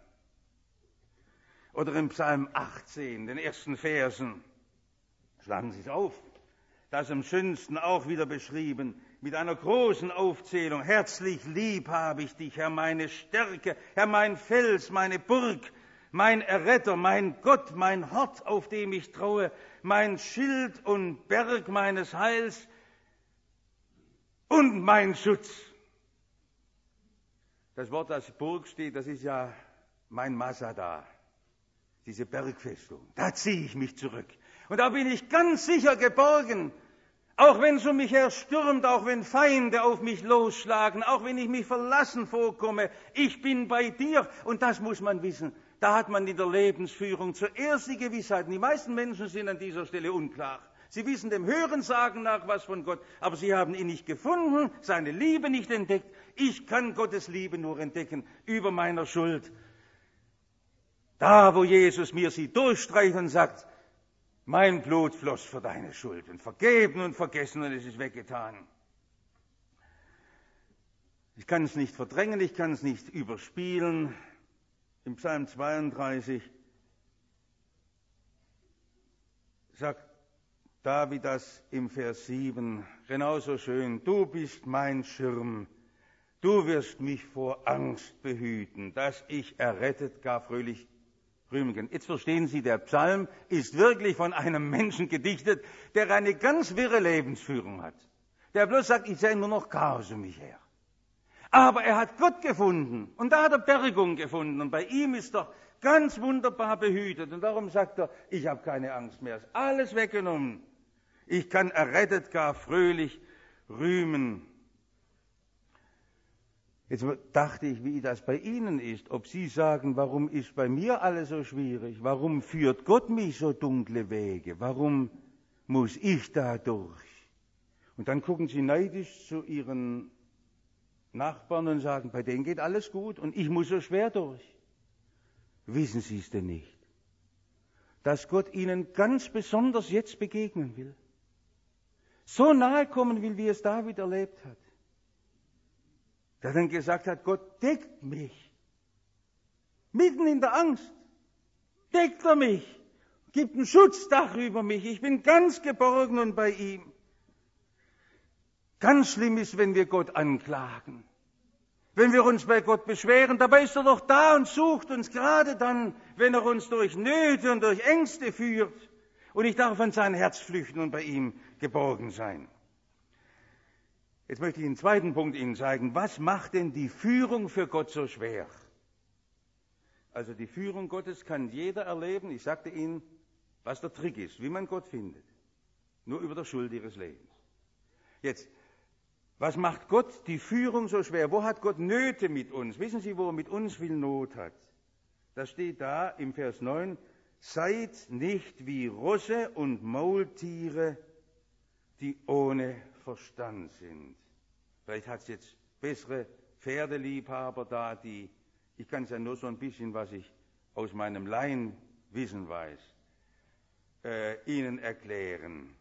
Oder im Psalm achtzehn, den ersten Versen, schlagen Sie es auf, das am schönsten auch wieder beschrieben, mit einer großen Aufzählung. Herzlich lieb habe ich dich, Herr, meine Stärke, Herr, mein Fels, meine Burg, mein Erretter, mein Gott, mein Hort, auf dem ich traue, mein Schild und Berg meines Heils und mein Schutz. Das Wort, das Burg steht, das ist ja mein Masada, diese Bergfestung. Da ziehe ich mich zurück. Und da bin ich ganz sicher geborgen. Auch wenn es um mich her stürmt, auch wenn Feinde auf mich losschlagen, auch wenn ich mich verlassen vorkomme, ich bin bei dir. Und das muss man wissen. Da hat man in der Lebensführung zuerst die Gewissheit. Und die meisten Menschen sind an dieser Stelle unklar. Sie wissen dem Hörensagen nach was von Gott, aber sie haben ihn nicht gefunden, seine Liebe nicht entdeckt. Ich kann Gottes Liebe nur entdecken über meiner Schuld. Da, wo Jesus mir sie durchstreicht und sagt, mein Blut floss für deine Schuld und vergeben und vergessen und es ist weggetan. Ich kann es nicht verdrängen, ich kann es nicht überspielen. Im Psalm zweiunddreißig sagt David das im Vers sieben genauso schön. Du bist mein Schirm, du wirst mich vor Angst behüten, dass ich errettet gar fröhlich rühmen können. Jetzt verstehen Sie, der Psalm ist wirklich von einem Menschen gedichtet, der eine ganz wirre Lebensführung hat. Der bloß sagt, ich sehe nur noch Chaos um mich her. Aber er hat Gott gefunden und da hat er Bergung gefunden und bei ihm ist er ganz wunderbar behütet und darum sagt er, ich habe keine Angst mehr, ist alles weggenommen. Ich kann errettet gar fröhlich rühmen. Jetzt dachte ich, wie das bei Ihnen ist, ob Sie sagen, warum ist bei mir alles so schwierig? Warum führt Gott mich so dunkle Wege? Warum muss ich da durch? Und dann gucken Sie neidisch zu Ihren Nachbarn und sagen, bei denen geht alles gut und ich muss so schwer durch. Wissen Sie es denn nicht, dass Gott Ihnen ganz besonders jetzt begegnen will? So nahe kommen will, wie es David erlebt hat. Der dann gesagt hat, Gott deckt mich. Mitten in der Angst deckt er mich, gibt ein Schutzdach über mich. Ich bin ganz geborgen und bei ihm. Ganz schlimm ist, wenn wir Gott anklagen. Wenn wir uns bei Gott beschweren, dabei ist er doch da und sucht uns gerade dann, wenn er uns durch Nöte und durch Ängste führt. Und ich darf an sein Herz flüchten und bei ihm geborgen sein. Jetzt möchte ich einen zweiten Punkt Ihnen zeigen. Was macht denn die Führung für Gott so schwer? Also die Führung Gottes kann jeder erleben. Ich sagte Ihnen, was der Trick ist, wie man Gott findet. Nur über der Schuld Ihres Lebens. Jetzt, was macht Gott die Führung so schwer? Wo hat Gott Nöte mit uns? Wissen Sie, wo er mit uns viel Not hat? Das steht da im Vers neun. Seid nicht wie Rosse und Maultiere, die ohne Verstand sind. Vielleicht hat es jetzt bessere Pferdeliebhaber da, die, ich kann es ja nur so ein bisschen, was ich aus meinem Laienwissen weiß, äh, Ihnen erklären.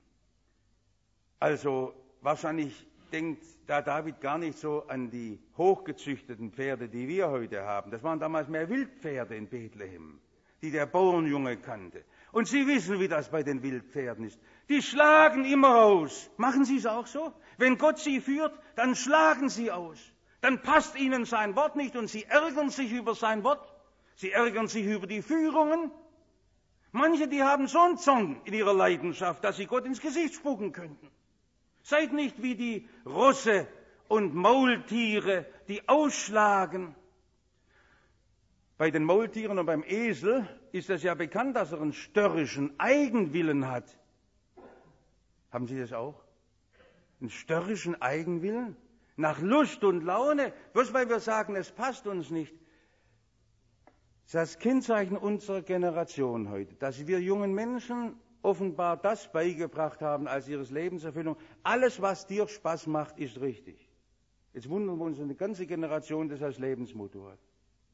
Also wahrscheinlich denkt da David gar nicht so an die hochgezüchteten Pferde, die wir heute haben. Das waren damals mehr Wildpferde in Bethlehem, die der Bauernjunge kannte. Und Sie wissen, wie das bei den Wildpferden ist. Die schlagen immer aus. Machen Sie es auch so? Wenn Gott Sie führt, dann schlagen Sie aus. Dann passt Ihnen sein Wort nicht und Sie ärgern sich über sein Wort. Sie ärgern sich über die Führungen. Manche, die haben so einen Zorn in ihrer Leidenschaft, dass sie Gott ins Gesicht spucken könnten. Seid nicht wie die Rosse und Maultiere, die ausschlagen. Bei den Maultieren und beim Esel ist es ja bekannt, dass er einen störrischen Eigenwillen hat. Haben Sie das auch? Einen störrischen Eigenwillen? Nach Lust und Laune? Bloß weil wir sagen, es passt uns nicht. Das ist das Kennzeichen unserer Generation heute, dass wir jungen Menschen offenbar das beigebracht haben als ihres Lebenserfüllung. Alles, was dir Spaß macht, ist richtig. Jetzt wundern wir uns eine ganze Generation, das als Lebensmotto hat.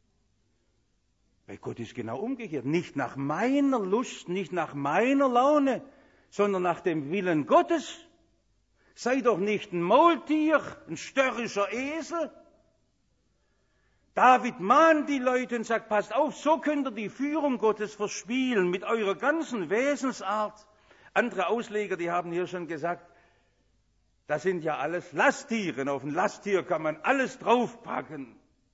Bei Gott ist genau umgekehrt. Nicht nach meiner Lust, nicht nach meiner Laune, sondern nach dem Willen Gottes. Sei doch nicht ein Maultier, ein störrischer Esel. David mahnt die Leute und sagt, passt auf, so könnt ihr die Führung Gottes verspielen mit eurer ganzen Wesensart. Andere Ausleger, die haben hier schon gesagt, das sind ja alles Lasttiere. Auf ein Lasttier kann man alles draufpacken.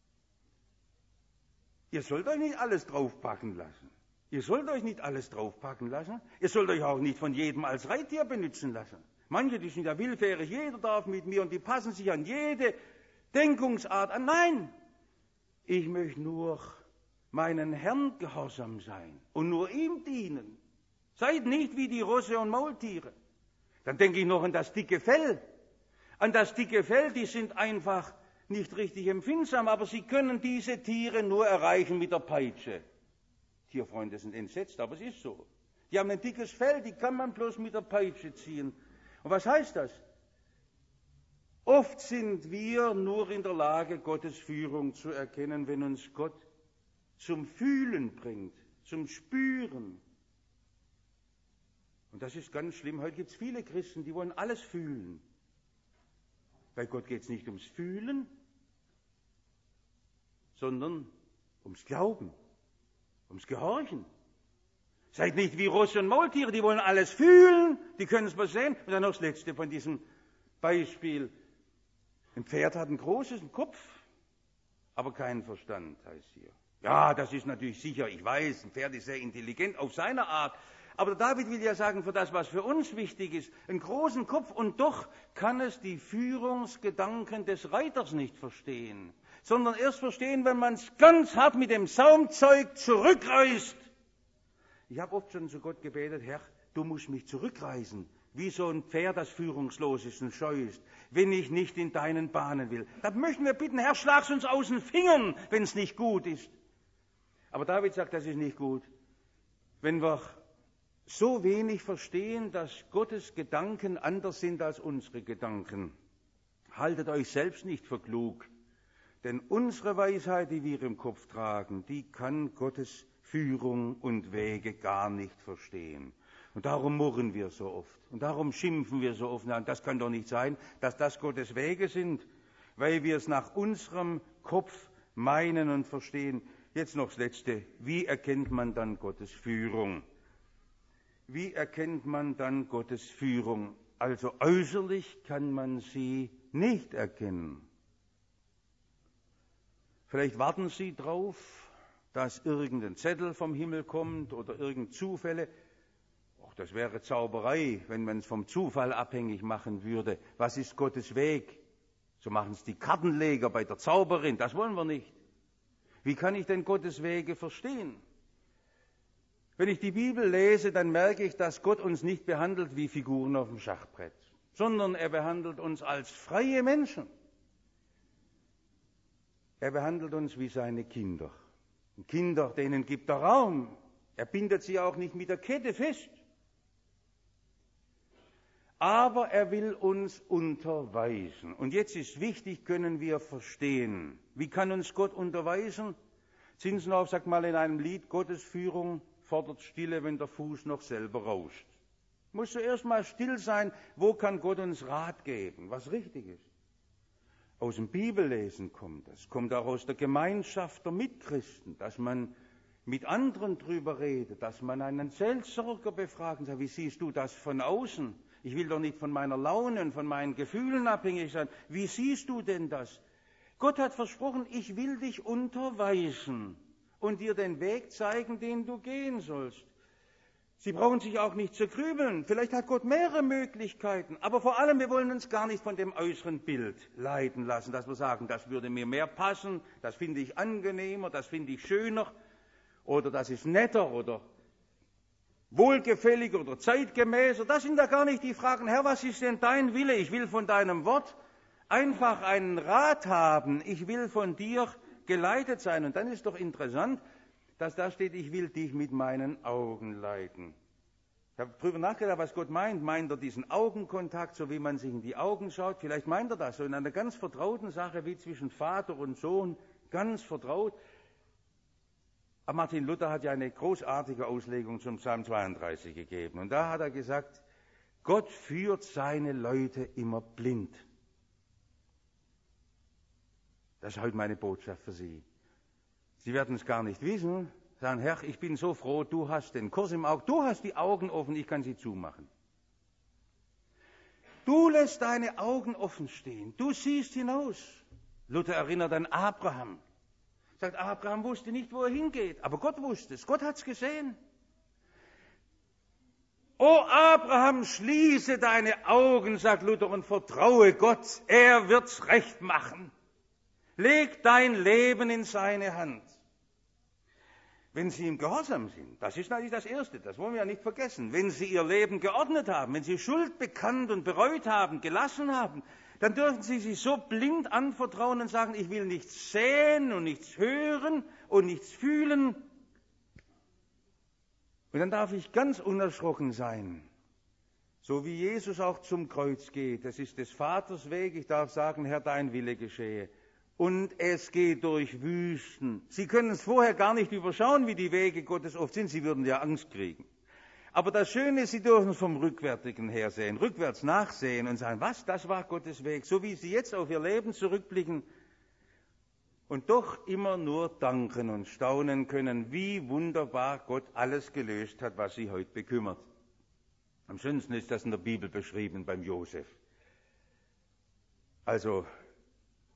Ihr sollt euch nicht alles draufpacken lassen. Ihr sollt euch nicht alles draufpacken lassen. Ihr sollt euch auch nicht von jedem als Reittier benutzen lassen. Manche, die sind ja willfährig, jeder darf mit mir und die passen sich an jede Denkungsart an. Nein! Ich möchte nur meinen Herrn gehorsam sein und nur ihm dienen. Seid nicht wie die Rosse und Maultiere. Dann denke ich noch an das dicke Fell. An das dicke Fell, die sind einfach nicht richtig empfindsam, aber sie können diese Tiere nur erreichen mit der Peitsche. Tierfreunde sind entsetzt, aber es ist so. Die haben ein dickes Fell, die kann man bloß mit der Peitsche ziehen. Und was heißt das? Oft sind wir nur in der Lage, Gottes Führung zu erkennen, wenn uns Gott zum Fühlen bringt, zum Spüren. Und das ist ganz schlimm. Heute gibt es viele Christen, die wollen alles fühlen. Bei Gott geht es nicht ums Fühlen, sondern ums Glauben, ums Gehorchen. Seid nicht wie Rosse und Maultiere, die wollen alles fühlen, die können es mal sehen. Und dann noch das Letzte von diesem Beispiel. Ein Pferd hat einen großen Kopf, aber keinen Verstand, heißt hier. Ja, das ist natürlich sicher, ich weiß, ein Pferd ist sehr intelligent auf seine Art. Aber David will ja sagen, für das, was für uns wichtig ist, einen großen Kopf, und doch kann es die Führungsgedanken des Reiters nicht verstehen, sondern erst verstehen, wenn man es ganz hart mit dem Saumzeug zurückreißt. Ich habe oft schon zu Gott gebetet, Herr, du musst mich zurückreißen, wie so ein Pferd, das führungslos ist und scheu ist, wenn ich nicht in deinen Bahnen will. Dann möchten wir bitten, Herr, schlag's uns aus den Fingern, wenn es nicht gut ist. Aber David sagt, das ist nicht gut. Wenn wir so wenig verstehen, dass Gottes Gedanken anders sind als unsere Gedanken, haltet euch selbst nicht für klug. Denn unsere Weisheit, die wir im Kopf tragen, die kann Gottes Führung und Wege gar nicht verstehen. Und darum murren wir so oft. Und darum schimpfen wir so oft. Das kann doch nicht sein, dass das Gottes Wege sind, weil wir es nach unserem Kopf meinen und verstehen. Jetzt noch das Letzte. Wie erkennt man dann Gottes Führung? Wie erkennt man dann Gottes Führung? Also äußerlich kann man sie nicht erkennen. Vielleicht warten Sie drauf, dass irgendein Zettel vom Himmel kommt oder irgendeine Zufälle. Och, das wäre Zauberei, wenn man es vom Zufall abhängig machen würde. Was ist Gottes Weg? So machen es die Kartenleger bei der Zauberin. Das wollen wir nicht. Wie kann ich denn Gottes Wege verstehen? Wenn ich die Bibel lese, dann merke ich, dass Gott uns nicht behandelt wie Figuren auf dem Schachbrett, sondern er behandelt uns als freie Menschen. Er behandelt uns wie seine Kinder. Und Kinder, denen gibt er Raum. Er bindet sie auch nicht mit der Kette fest. Aber er will uns unterweisen. Und jetzt ist wichtig, können wir verstehen. Wie kann uns Gott unterweisen? Zinzendorf sagt mal in einem Lied, Gottes Führung fordert Stille, wenn der Fuß noch selber rauscht. Muss zuerst mal still sein, wo kann Gott uns Rat geben, was richtig ist. Aus dem Bibellesen kommt das, kommt auch aus der Gemeinschaft der Mitchristen, dass man mit anderen drüber redet, dass man einen Seelsorger befragt und sagt, wie siehst du das von außen? Ich will doch nicht von meiner Laune und von meinen Gefühlen abhängig sein. Wie siehst du denn das? Gott hat versprochen, ich will dich unterweisen und dir den Weg zeigen, den du gehen sollst. Sie brauchen sich auch nicht zu grübeln. Vielleicht hat Gott mehrere Möglichkeiten. Aber vor allem, wir wollen uns gar nicht von dem äußeren Bild leiten lassen, dass wir sagen, das würde mir mehr passen, das finde ich angenehmer, das finde ich schöner oder das ist netter oder wohlgefälliger oder zeitgemäßer. Das sind ja gar nicht die Fragen. Herr, was ist denn dein Wille? Ich will von deinem Wort einfach einen Rat haben. Ich will von dir geleitet sein. Und dann ist doch interessant, dass da steht, ich will dich mit meinen Augen leiten. Ich habe darüber nachgedacht, was Gott meint. Meint er diesen Augenkontakt, so wie man sich in die Augen schaut? Vielleicht meint er das so in einer ganz vertrauten Sache, wie zwischen Vater und Sohn, ganz vertraut. Aber Martin Luther hat ja eine großartige Auslegung zum Psalm zweiunddreißig gegeben. Und da hat er gesagt, Gott führt seine Leute immer blind. Das ist heute meine Botschaft für Sie. Sie werden es gar nicht wissen, sagen, Herr, ich bin so froh, du hast den Kurs im Auge, du hast die Augen offen, ich kann sie zumachen. Du lässt deine Augen offen stehen, du siehst hinaus. Luther erinnert an Abraham. Sagt, Abraham wusste nicht, wo er hingeht, aber Gott wusste es, Gott hat es gesehen. O Abraham, schließe deine Augen, sagt Luther, und vertraue Gott, er wird's recht machen. Leg dein Leben in seine Hand. Wenn Sie im Gehorsam sind, das ist natürlich das Erste, das wollen wir ja nicht vergessen. Wenn Sie Ihr Leben geordnet haben, wenn Sie Schuld bekannt und bereut haben, gelassen haben, dann dürfen Sie sich so blind anvertrauen und sagen, ich will nichts sehen und nichts hören und nichts fühlen. Und dann darf ich ganz unerschrocken sein, so wie Jesus auch zum Kreuz geht. Das ist des Vaters Weg, ich darf sagen, Herr, dein Wille geschehe. Und es geht durch Wüsten. Sie können es vorher gar nicht überschauen, wie die Wege Gottes oft sind. Sie würden ja Angst kriegen. Aber das Schöne ist, Sie dürfen es vom Rückwärtigen her sehen, rückwärts nachsehen und sagen, was, das war Gottes Weg. So wie Sie jetzt auf Ihr Leben zurückblicken und doch immer nur danken und staunen können, wie wunderbar Gott alles gelöst hat, was Sie heute bekümmert. Am schönsten ist das in der Bibel beschrieben beim Josef. Also,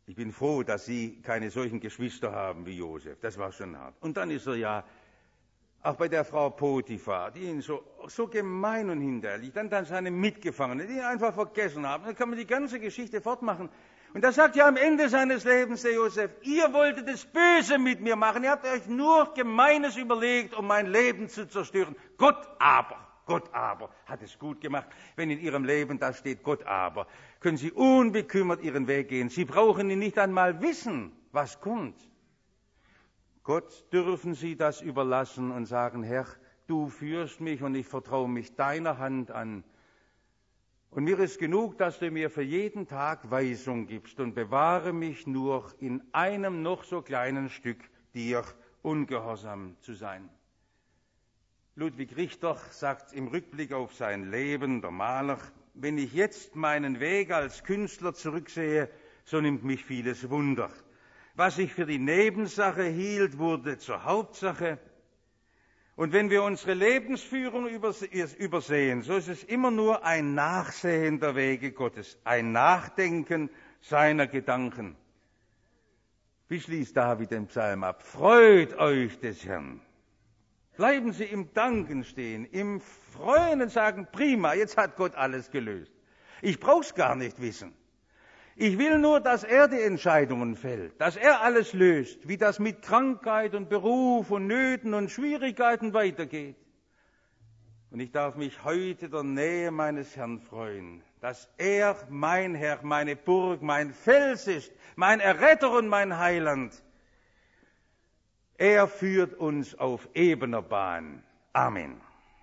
Ich bin froh, dass Sie keine solchen Geschwister haben wie Josef. Das war schon hart. Und dann ist er ja auch bei der Frau Potiphar, die ihn so, so gemein und hinterhältig, dann, dann seine Mitgefangenen, die ihn einfach vergessen haben. Dann kann man die ganze Geschichte fortmachen. Und da sagt ja am Ende seines Lebens der Josef, ihr wolltet das Böse mit mir machen, ihr habt euch nur Gemeines überlegt, um mein Leben zu zerstören. Gott aber, Gott aber hat es gut gemacht. Wenn in Ihrem Leben da steht Gott aber, können Sie unbekümmert Ihren Weg gehen. Sie brauchen ihn nicht einmal wissen, was kommt. Gott dürfen Sie das überlassen und sagen, Herr, du führst mich und ich vertraue mich deiner Hand an. Und mir ist genug, dass du mir für jeden Tag Weisung gibst und bewahre mich nur in einem noch so kleinen Stück dir ungehorsam zu sein. Ludwig Richter sagt im Rückblick auf sein Leben, der Maler, wenn ich jetzt meinen Weg als Künstler zurücksehe, so nimmt mich vieles Wunder. Was ich für die Nebensache hielt, wurde zur Hauptsache. Und wenn wir unsere Lebensführung übersehen, so ist es immer nur ein Nachsehen der Wege Gottes, ein Nachdenken seiner Gedanken. Wie schließt David den Psalm ab? Freut euch des Herrn. Bleiben Sie im Danken stehen, im Freuen und sagen, prima, jetzt hat Gott alles gelöst. Ich brauch's gar nicht wissen. Ich will nur, dass er die Entscheidungen fällt, dass er alles löst, wie das mit Krankheit und Beruf und Nöten und Schwierigkeiten weitergeht. Und ich darf mich heute der Nähe meines Herrn freuen, dass er mein Herr, meine Burg, mein Fels ist, mein Erretter und mein Heiland. Er führt uns auf ebener Bahn. Amen.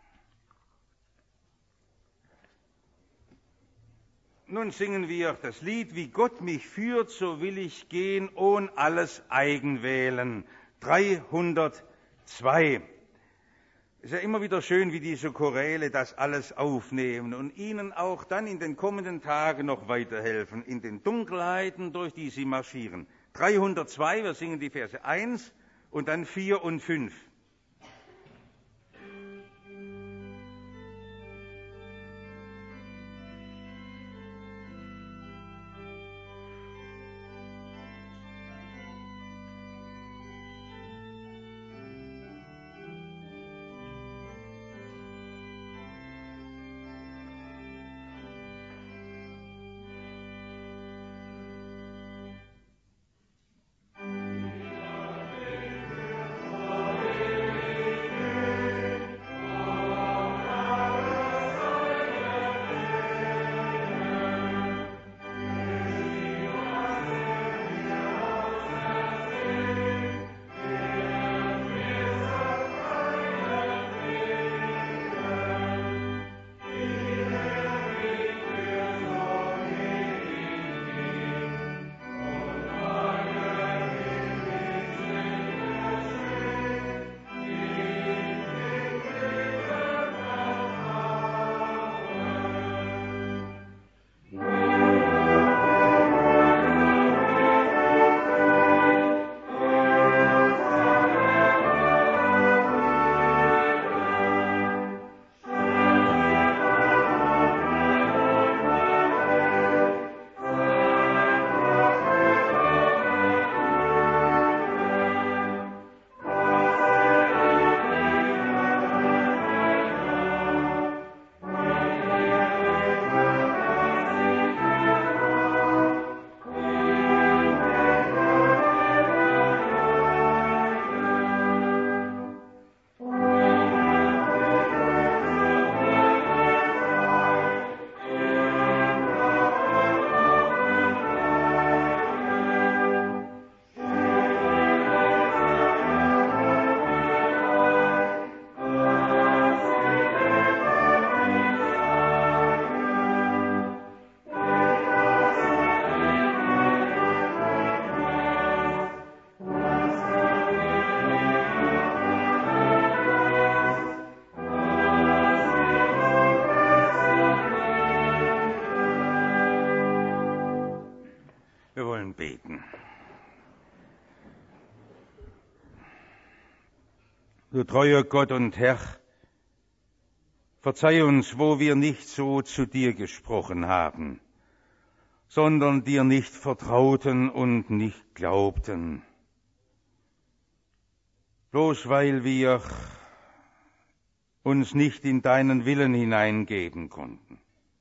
Nun singen wir das Lied, wie Gott mich führt, so will ich gehen, ohn alles Eigenwählen. dreihundertzwei. Es ist ja immer wieder schön, wie diese Choräle das alles aufnehmen und Ihnen auch dann in den kommenden Tagen noch weiterhelfen, in den Dunkelheiten, durch die Sie marschieren. dreihundertzwei, wir singen die Verse eins und dann vier und fünf. Du treuer Gott und Herr, verzeih uns, wo wir nicht so zu dir gesprochen haben, sondern dir nicht vertrauten und nicht glaubten. Bloß weil wir uns nicht in deinen Willen hineingeben konnten.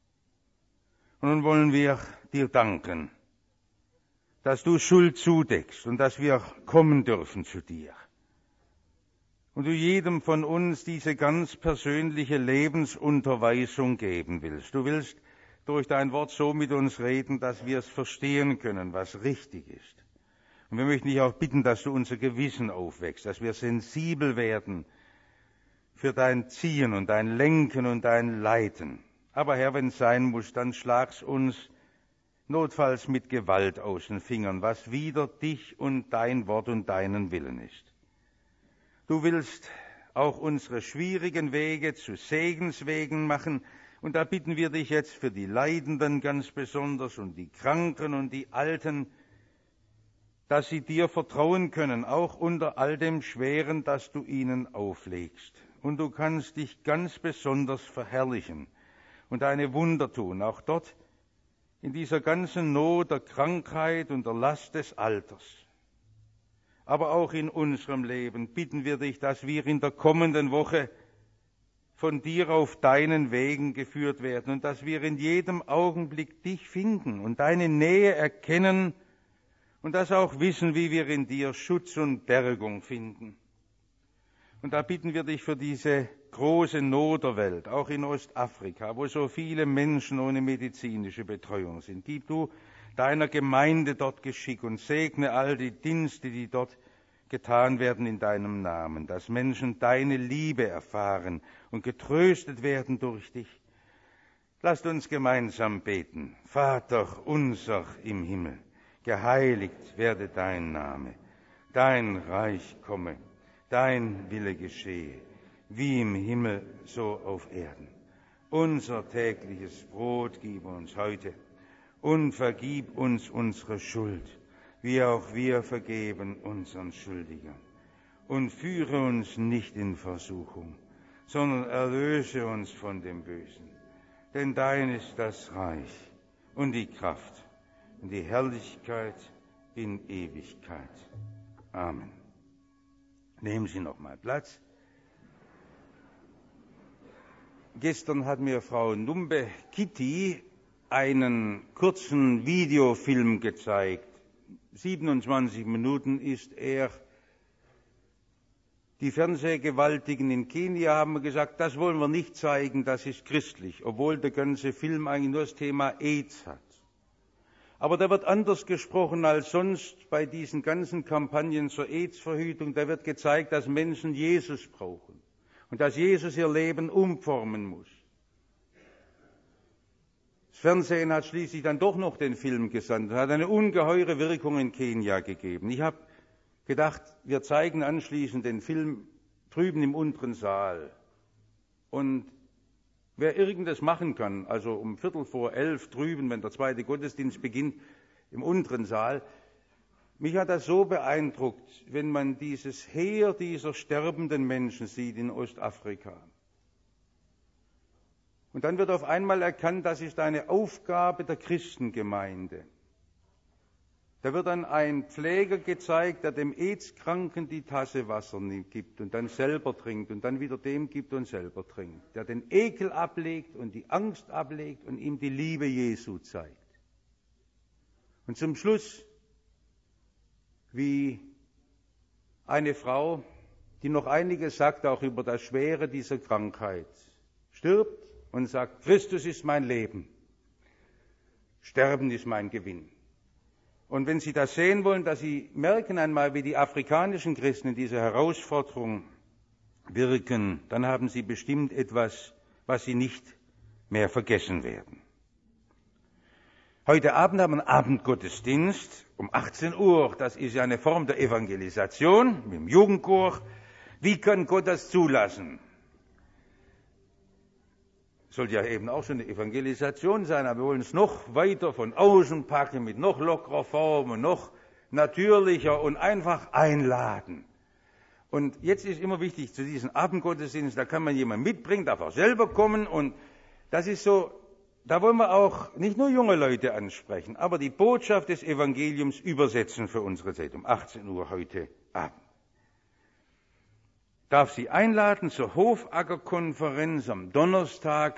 Und nun wollen wir dir danken, dass du Schuld zudeckst und dass wir kommen dürfen zu dir. Und du jedem von uns diese ganz persönliche Lebensunterweisung geben willst. Du willst durch dein Wort so mit uns reden, dass wir es verstehen können, was richtig ist. Und wir möchten dich auch bitten, dass du unser Gewissen aufwächst, dass wir sensibel werden für dein Ziehen und dein Lenken und dein Leiten. Aber Herr, wenn es sein muss, dann schlag's uns notfalls mit Gewalt aus den Fingern, was wider dich und dein Wort und deinen Willen ist. Du willst auch unsere schwierigen Wege zu Segenswegen machen, und da bitten wir dich jetzt für die Leidenden ganz besonders und die Kranken und die Alten, dass sie dir vertrauen können, auch unter all dem Schweren, das du ihnen auflegst. Und du kannst dich ganz besonders verherrlichen und deine Wunder tun, auch dort in dieser ganzen Not der Krankheit und der Last des Alters. Aber auch in unserem Leben bitten wir dich, dass wir in der kommenden Woche von dir auf deinen Wegen geführt werden und dass wir in jedem Augenblick dich finden und deine Nähe erkennen und das auch wissen, wie wir in dir Schutz und Bergung finden. Und da bitten wir dich für diese große Not der Welt, auch in Ostafrika, wo so viele Menschen ohne medizinische Betreuung sind. Gib du deiner Gemeinde dort Geschick und segne all die Dienste, die dort getan werden in deinem Namen, dass Menschen deine Liebe erfahren und getröstet werden durch dich. Lasst uns gemeinsam beten. Vater unser im Himmel, geheiligt werde dein Name, dein Reich komme, dein Wille geschehe, wie im Himmel, so auf Erden. Unser tägliches Brot gib uns heute und vergib uns unsere Schuld, wie auch wir vergeben unseren Schuldigern. Und führe uns nicht in Versuchung, sondern erlöse uns von dem Bösen. Denn dein ist das Reich und die Kraft und die Herrlichkeit in Ewigkeit. Amen. Nehmen Sie noch mal Platz. Gestern hat mir Frau Numbe Kitty einen kurzen Videofilm gezeigt. siebenundzwanzig Minuten ist er. Die Fernsehgewaltigen in Kenia haben gesagt, das wollen wir nicht zeigen, das ist christlich, obwohl der ganze Film eigentlich nur das Thema AIDS hat. Aber da wird anders gesprochen als sonst bei diesen ganzen Kampagnen zur AIDS-Verhütung. Da wird gezeigt, dass Menschen Jesus brauchen und dass Jesus ihr Leben umformen muss. Das Fernsehen hat schließlich dann doch noch den Film gesandt und hat eine ungeheure Wirkung in Kenia gegeben. Ich habe gedacht, wir zeigen anschließend den Film drüben im unteren Saal. Und wer irgendes machen kann, also um Viertel vor elf drüben, wenn der zweite Gottesdienst beginnt, im unteren Saal, mich hat das so beeindruckt, wenn man dieses Heer dieser sterbenden Menschen sieht in Ostafrika. Und dann wird auf einmal erkannt, das ist eine Aufgabe der Christengemeinde. Da wird dann ein Pfleger gezeigt, der dem AIDS-Kranken die Tasse Wasser gibt und dann selber trinkt und dann wieder dem gibt und selber trinkt. Der den Ekel ablegt und die Angst ablegt und ihm die Liebe Jesu zeigt. Und zum Schluss, wie eine Frau, die noch einiges sagt, auch über das Schwere dieser Krankheit, stirbt und sagt, Christus ist mein Leben, Sterben ist mein Gewinn. Und wenn Sie das sehen wollen, dass Sie merken einmal, wie die afrikanischen Christen in dieser Herausforderung wirken, dann haben Sie bestimmt etwas, was Sie nicht mehr vergessen werden. Heute Abend haben wir einen Abendgottesdienst um achtzehn Uhr. Das ist ja eine Form der Evangelisation mit dem Jugendchor. Wie kann Gott das zulassen? Soll ja eben auch so eine Evangelisation sein, aber wir wollen es noch weiter von außen packen, mit noch lockerer Form und noch natürlicher und einfach einladen. Und jetzt ist immer wichtig, zu diesem Abendgottesdienst, da kann man jemanden mitbringen, darf auch selber kommen und das ist so da wollen wir auch nicht nur junge Leute ansprechen, aber die Botschaft des Evangeliums übersetzen für unsere Zeit um achtzehn Uhr heute Abend. Ich darf Sie einladen zur Hofackerkonferenz am Donnerstag.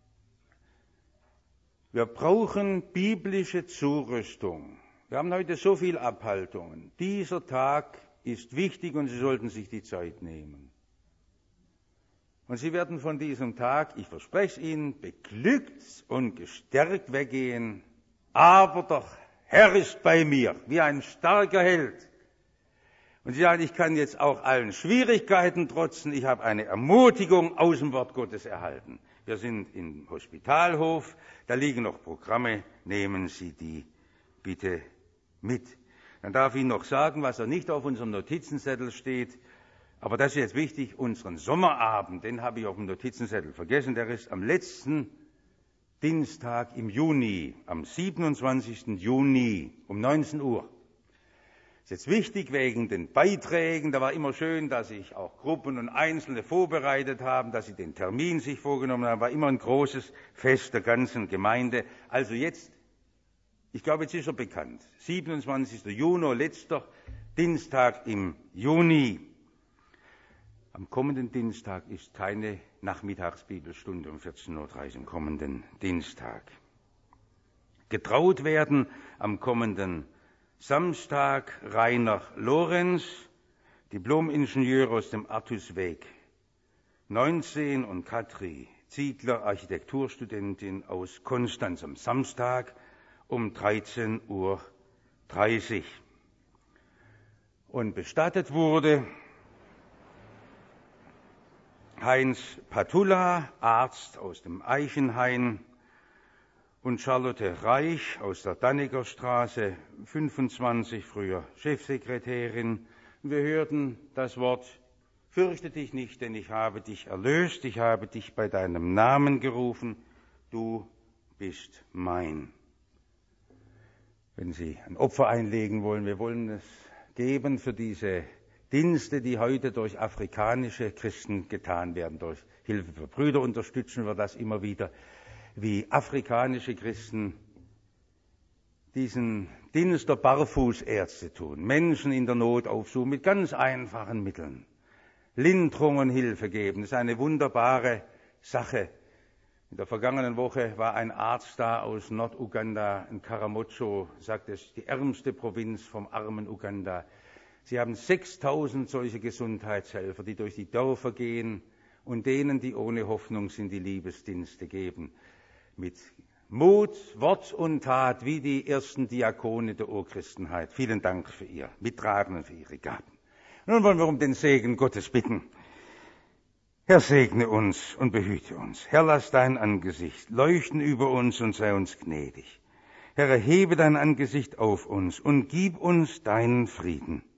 Wir brauchen biblische Zurüstung. Wir haben heute so viele Abhaltungen. Dieser Tag ist wichtig und Sie sollten sich die Zeit nehmen. Und Sie werden von diesem Tag, ich verspreche es Ihnen, beglückt und gestärkt weggehen. Aber der Herr ist bei mir, wie ein starker Held. Und Sie sagen, ich kann jetzt auch allen Schwierigkeiten trotzen. Ich habe eine Ermutigung aus dem Wort Gottes erhalten. Wir sind im Hospitalhof, da liegen noch Programme, nehmen Sie die bitte mit. Dann darf ich Ihnen noch sagen, was da nicht auf unserem Notizenzettel steht. Aber das ist jetzt wichtig, unseren Sommerabend, den habe ich auf dem Notizenzettel vergessen, der ist am letzten Dienstag im Juni, am siebenundzwanzigsten Juni um neunzehn Uhr. Das ist jetzt wichtig wegen den Beiträgen, da war immer schön, dass sich auch Gruppen und Einzelne vorbereitet haben, dass sie den Termin sich vorgenommen haben, war immer ein großes Fest der ganzen Gemeinde. Also jetzt, ich glaube, jetzt ist er bekannt, siebenundzwanzigsten Juni, letzter Dienstag im Juni. Am kommenden Dienstag ist keine Nachmittagsbibelstunde um vierzehn Uhr dreißig am kommenden Dienstag. Getraut werden am kommenden Samstag Rainer Lorenz, Diplom-Ingenieur aus dem Artusweg neunzehn, und Katri Ziegler, Architekturstudentin aus Konstanz, am Samstag um dreizehn Uhr dreißig. Und bestattet wurde Heinz Patula, Arzt aus dem Eichenhain, und Charlotte Reich aus der Danneger Straße, fünfundzwanzig, früher Chefsekretärin. Wir hörten das Wort: Fürchte dich nicht, denn ich habe dich erlöst, ich habe dich bei deinem Namen gerufen, du bist mein. Wenn Sie ein Opfer einlegen wollen, wir wollen es geben für diese Dienste, die heute durch afrikanische Christen getan werden. Durch Hilfe für Brüder unterstützen wir das immer wieder, wie afrikanische Christen diesen Dienst der Barfußärzte tun, Menschen in der Not aufsuchen mit ganz einfachen Mitteln, Linderung und Hilfe geben. Das ist eine wunderbare Sache. In der vergangenen Woche war ein Arzt da aus Norduganda, in Karamojo, sagt es, die ärmste Provinz vom armen Uganda. Sie haben sechstausend solche Gesundheitshelfer, die durch die Dörfer gehen und denen, die ohne Hoffnung sind, die Liebesdienste geben. Mit Mut, Wort und Tat, wie die ersten Diakone der Urchristenheit. Vielen Dank für Ihr Mittragen und für Ihre Gaben. Nun wollen wir um den Segen Gottes bitten. Herr, segne uns und behüte uns. Herr, lass dein Angesicht leuchten über uns und sei uns gnädig. Herr, erhebe dein Angesicht auf uns und gib uns deinen Frieden.